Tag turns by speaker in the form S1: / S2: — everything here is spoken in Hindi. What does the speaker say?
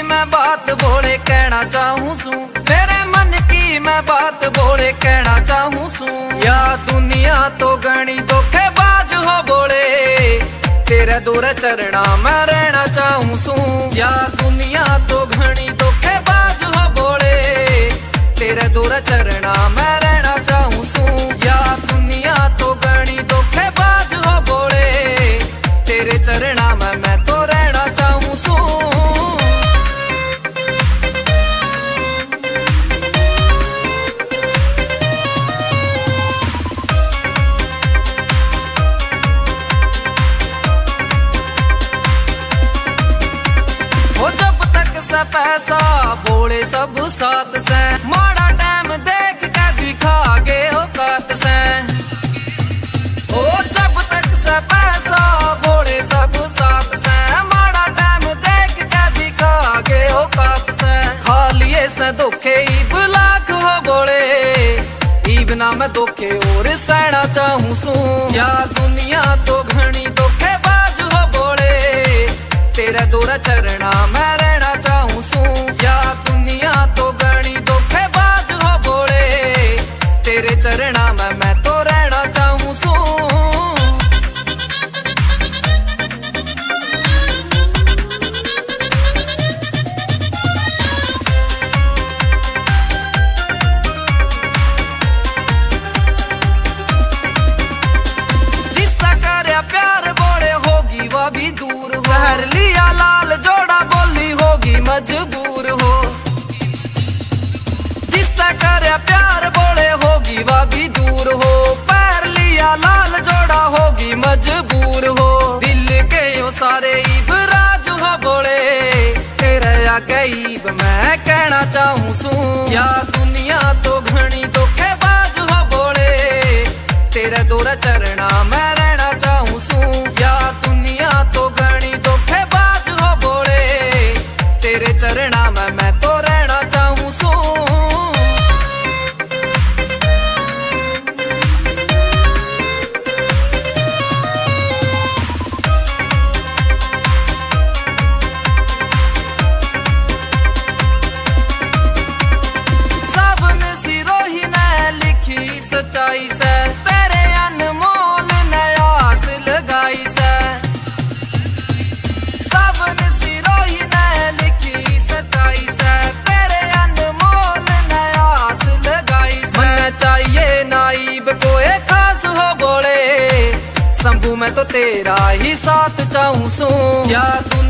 S1: मैं बात बोले कहना चाहूँ सू, मेरे मन की मैं बात बोले कहना चाहूँ सू। या दुनिया तो गणी धोखेबाज हो बोले, तेरे दूर चरना मैं रहना चाहूँ सू। या दुनिया तो घनी धोखेबाज हो बोले, तेरे दूर चरना मैं रहना चाहूँ सू। या दुनिया तो गणी धोखेबाज हो बोले, तेरे चरना में मैं तो रहना चाहूँ सू। पैसा बोले सब साथ से, माड़ा टाइम देख के दिखा गे औकात से। ओ जब तक से पैसा बोले सब साथ से, माड़ा टाइम देख के दिखा गे औकात से। खा लिए से धोखे ईब लाख हो बोले, ईब ना मैं धोखे और सहना चाहूँ सू। या दुनिया तो घनी धोखेबाज हो बोले, तेरा दूर चरना मैं रहना चाहूँ सू। या दुनिया तो गणी धोखेबाज हो बोले, तेरे चरना में मैं तो रहना चाहूँ सू। जिसका कार्य प्यार बोले होगी वह भी दूर हो, पहर लिया लाल जोड़ा बोली होगी मजबूर हो। जिसका कार्य प्यार बोले होगी वह भी दूर हो, पैर लिया लाल जोड़ा होगी मजबूर हो। दिल के यो सारे ईब राज हो बोले, तेरे आगे ईब मैं कहना चाहूँ सू। या दुनिया तो घनी धोखेबाज हो बोले, तेरे दूर चरना मैं रहना चाहूँ सू। या दुनिया तो गणी धोखेबाज हो बोले, तेरे चरना में मैं तो रहना चाहूँ सू। सबन सिरोही ने लिखी सच्चाई से, तेरे अनमोल नयास लगाई से। सबन सिरोही ने लिखी सच्चाई से, तेरे अनमोल नयास लगाई से। मन चाहिए नाइब कोई खास हो बोले, शंभू मैं तो तेरा ही साथ चाहूँ सू। या